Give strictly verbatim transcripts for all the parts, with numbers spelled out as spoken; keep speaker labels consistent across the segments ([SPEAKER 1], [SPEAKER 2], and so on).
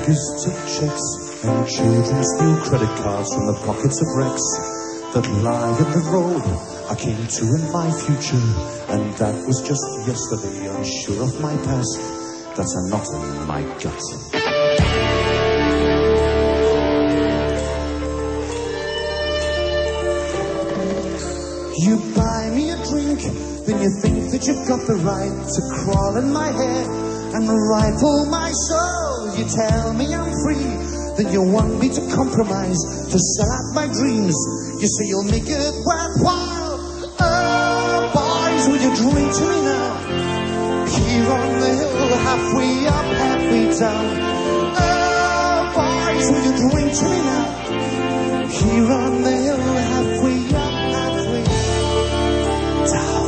[SPEAKER 1] beggars take checks and children steal credit cards from the pockets of wrecks that lie in the road I came to in my future, and that was just yesterday. Unsure of my past, that's a knot in my gut. You buy me a drink, then you think that you've got the right to crawl in my hair and rifle my soul. You tell me I'm free, then you want me to compromise, to sell out my dreams. You say you'll make it worthwhile. Oh, boys, will you drink to me now? Here on the hill, halfway up, halfway down. Oh, boys, will you drink to me now? Here on the hill, halfway up, halfway down.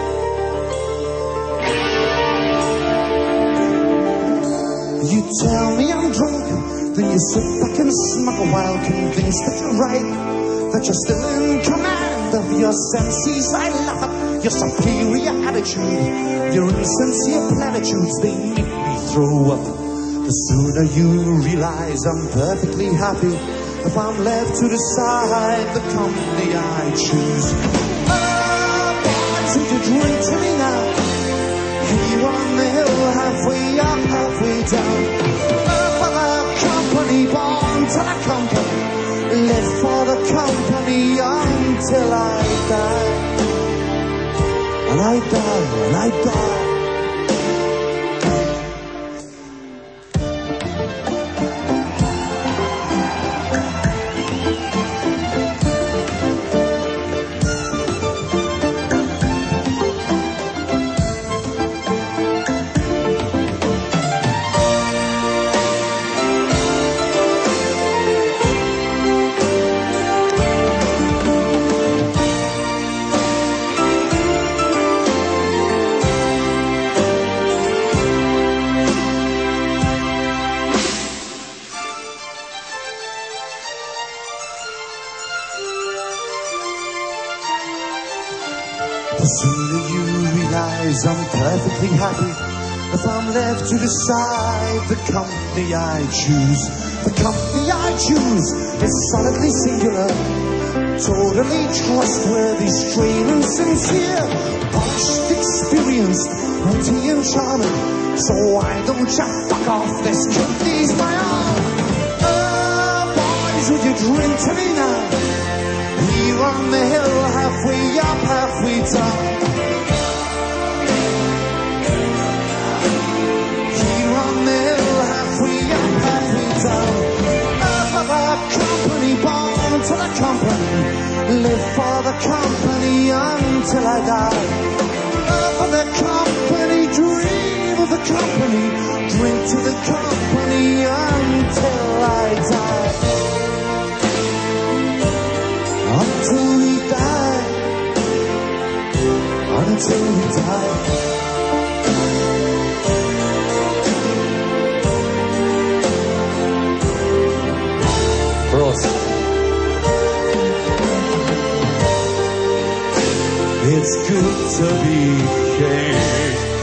[SPEAKER 1] You tell me I'm drunk, then you sit back and smoke a while, convinced that you're right, that you're still in command of your senses. I laugh at your superior attitude, your insincere platitudes, they make me throw up. The sooner you realize I'm perfectly happy if I'm left to decide the company I choose. Oh, boys, would you drink to me now? Here on the hill, halfway up, halfway down. Oh, for the company, born till I conquer. Live for the company until I die. And I die, and I die. The sooner you realize I'm perfectly happy if I'm left to decide the company I choose. The company I choose is solidly singular, totally trustworthy, straight and sincere, polished, experienced, witty and charming. So why don't you fuck off? This company's my own. Oh, boys, would you drink to me now? Here on the hill, halfway up, halfway down. Here on the hill, halfway up, halfway down. Oh, for the company, born to the company. Live for the company until I die. Oh, for the company, dream of the company. Drink to the company until I die. Until we die, until we die. Prost. It's good to be king.